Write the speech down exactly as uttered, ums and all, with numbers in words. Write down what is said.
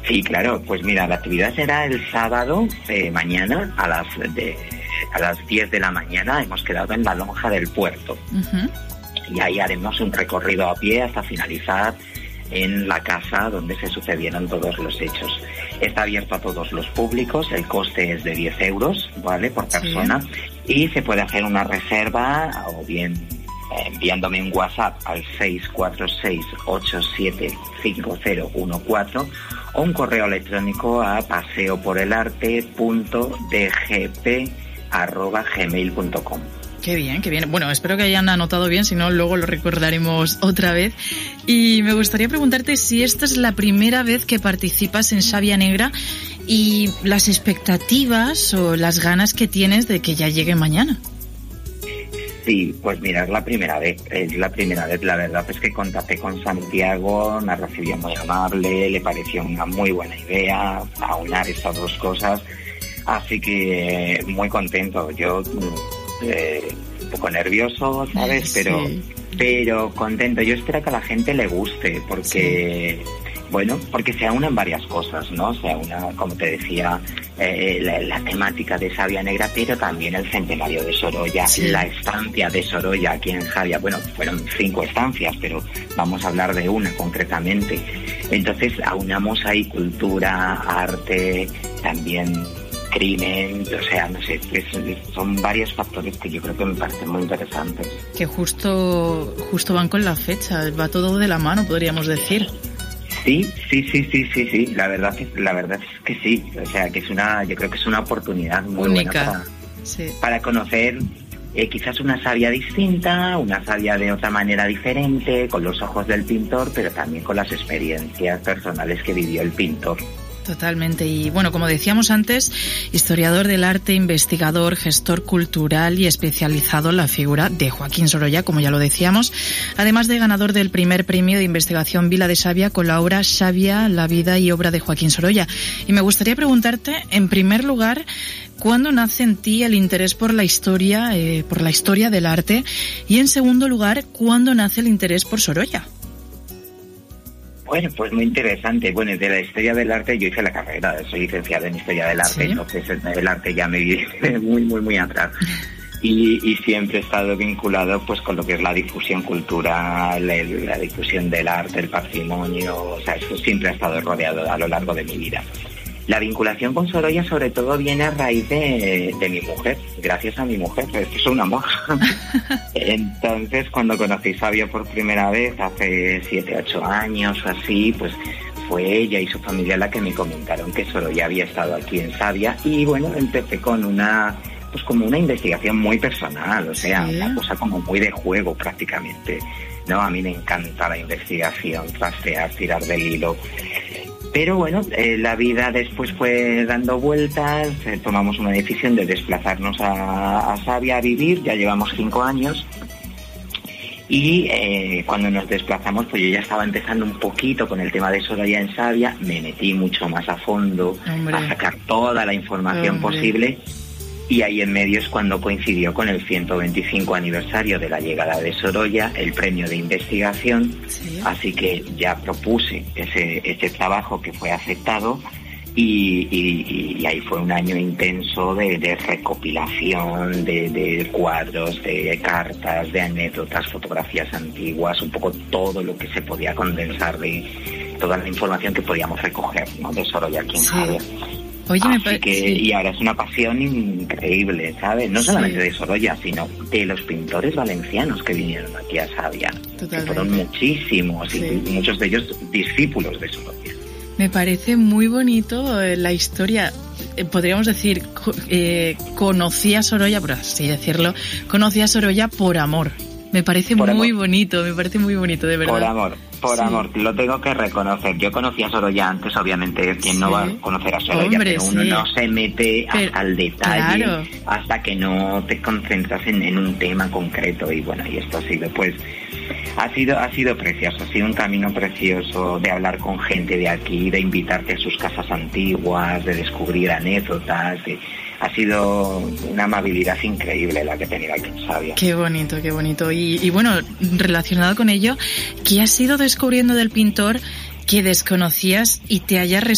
Sí, claro, pues mira, la actividad será el sábado, eh, mañana, a las de, a las diez de la mañana. Hemos quedado en la lonja del puerto. Uh-huh. Y ahí haremos un recorrido a pie hasta finalizar en la casa donde se sucedieron todos los hechos. Está abierto a todos los públicos, el coste es de diez euros, ¿vale?, por persona, sí. Y se puede hacer una reserva o bien eh, enviándome un WhatsApp al seis cuatro seis, ocho siete cinco cero uno cuatro o un correo electrónico a paseoporelarte punto d g p arroba gmail punto com. Qué bien, qué bien. Bueno, espero que hayan anotado bien, si no luego lo recordaremos otra vez. Y me gustaría preguntarte si esta es la primera vez que participas en Savia Negra y las expectativas o las ganas que tienes de que ya llegue mañana. Sí, pues mira, es la primera vez, es la primera vez, la verdad es que contacté con Santiago, me recibió muy amable, le pareció una muy buena idea aunar estas dos cosas, así que muy contento. Yo eh, un poco nervioso, ¿sabes? Sí. Pero pero contento. Yo espero que a la gente le guste, porque sí. Bueno, porque se aunan varias cosas, ¿no? Se aúna, como te decía, eh, la, la temática de Savia Negra, pero también el centenario de Sorolla, sí. La estancia de Sorolla aquí en Savia. Bueno, fueron cinco estancias, pero vamos a hablar de una concretamente. Entonces, aunamos ahí cultura, arte, también crimen, o sea, no sé, es, son varios factores que yo creo que me parecen muy interesantes. Que justo, justo van con la fecha, va todo de la mano, podríamos decir. Sí, sí, sí, sí, sí, sí. La verdad es, la verdad es que sí. O sea, que es una, yo creo que es una oportunidad muy única, buena para, sí. para conocer eh, quizás una Savia distinta, una Savia de otra manera diferente, con los ojos del pintor, pero también con las experiencias personales que vivió el pintor. Totalmente. Y bueno, como decíamos antes, historiador del arte, investigador, gestor cultural y especializado en la figura de Joaquín Sorolla, como ya lo decíamos, además de ganador del primer premio de investigación Vila de Savia con la obra Savia, la vida y obra de Joaquín Sorolla. Y me gustaría preguntarte, en primer lugar, ¿cuándo nace en ti el interés por la historia, eh, por la historia del arte? Y en segundo lugar, ¿cuándo nace el interés por Sorolla? Bueno, pues muy interesante. Bueno, de la historia del arte yo hice la carrera, soy licenciado en historia del arte, ¿sí? Entonces el arte ya me viene muy, muy, muy atrás. Y, y siempre he estado vinculado pues con lo que es la difusión cultural, el, la difusión del arte, el patrimonio, o sea, eso siempre ha estado rodeado a lo largo de mi vida. La vinculación con Sorolla sobre todo viene a raíz de, de mi mujer, gracias a mi mujer, es un amor. Entonces, cuando conocí Savia por primera vez, hace siete, ocho años o así, pues fue ella y su familia la que me comentaron que Sorolla había estado aquí en Savia, y bueno, empecé con una, pues como una investigación muy personal, o sea, ¿sí? Una cosa como muy de juego prácticamente, ¿no? A mí me encanta la investigación, trastear, tirar del hilo. Pero bueno, eh, la vida después fue dando vueltas, eh, tomamos una decisión de desplazarnos a, a Savia a vivir, ya llevamos cinco años, y eh, cuando nos desplazamos pues yo ya estaba empezando un poquito con el tema de Sorolla en Savia, me metí mucho más a fondo, Hombre. a sacar toda la información Hombre. posible, y ahí en medio es cuando coincidió con el ciento veinticinco aniversario de la llegada de Sorolla, el premio de investigación, ¿sí? Así que ya propuse ese, ese trabajo que fue aceptado, y, y, y ahí fue un año intenso de, de recopilación de, de cuadros, de cartas, de anécdotas, fotografías antiguas, un poco todo lo que se podía condensar de toda la información que podíamos recoger, ¿no?, de Sorolla aquí en Savia. Sí. Oye, Así me parece, que, sí. Y ahora es una pasión increíble, ¿sabes? No solamente sí. de Sorolla, sino de los pintores valencianos que vinieron aquí a Savia. Totalmente. Que fueron muchísimos, sí. y muchos de ellos discípulos de Sorolla. Me parece muy bonito eh, la historia. Eh, podríamos decir, eh, conocí a Sorolla, por así decirlo, conocí a Sorolla por amor. Me parece por muy amor. bonito, me parece muy bonito, de verdad. Por amor, por sí. amor, lo tengo que reconocer. Yo conocí a Sorolla antes, obviamente, quien sí. no va a conocer a Sorolla, Hombre, pero uno sí. no se mete pero, hasta el detalle, claro. hasta que no te concentras en, en un tema concreto. Y bueno, y esto ha sido, pues, ha sido, ha sido precioso, ha sido un camino precioso de hablar con gente de aquí, de invitarte a sus casas antiguas, de descubrir anécdotas, de... Ha sido una amabilidad increíble la que he tenido aquí en Savia. Qué bonito, qué bonito. Y, y bueno, relacionado con ello, ¿qué has ido descubriendo del pintor que desconocías y te hayas